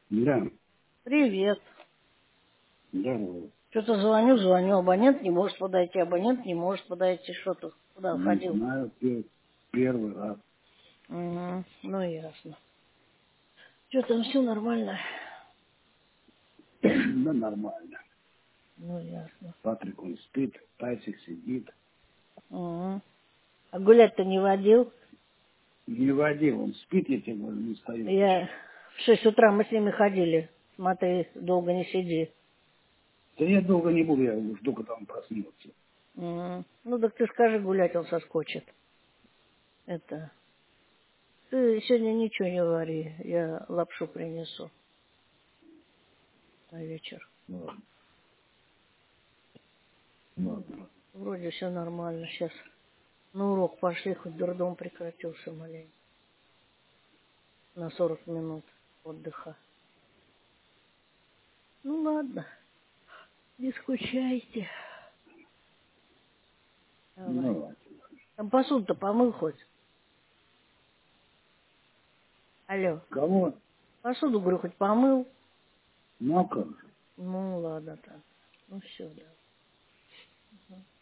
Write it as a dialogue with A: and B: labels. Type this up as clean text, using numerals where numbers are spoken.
A: Да,
B: Привет.
A: здорово.
B: Что-то звоню, абонент не может подойти, Что ты куда
A: Не
B: ходил?
A: знаю, первый раз.
B: Угу. Ну, ясно. Что там, все нормально?
A: Да нормально.
B: Ну, ясно.
A: Патрик, он спит, Тайсик сидит.
B: Угу. А гулять-то не водил?
A: Не водил, он спит, я тебе говорю, не встает
B: Я
A: еще.
B: в 6 утра мы с ними ходили. Смотри, долго не сиди.
A: Да я долго не буду, я жду, когда он проснется.
B: Угу. Ну, так ты скажи, гулять он соскочит. Это... Ты сегодня ничего не вари, я лапшу принесу на вечер.
A: Ладно, ладно.
B: Вроде все нормально. Сейчас на урок пошли, хоть дурдом прекратился маленько. На 40 минут отдыха. Ну ладно, не скучайте.
A: Ну
B: Давай.
A: ладно.
B: Там посуду-то помыл хоть? Алло.
A: Кого?
B: Посуду, говорю, хоть помыл?
A: Ну а как же?
B: Ну ладно так. Ну все, да.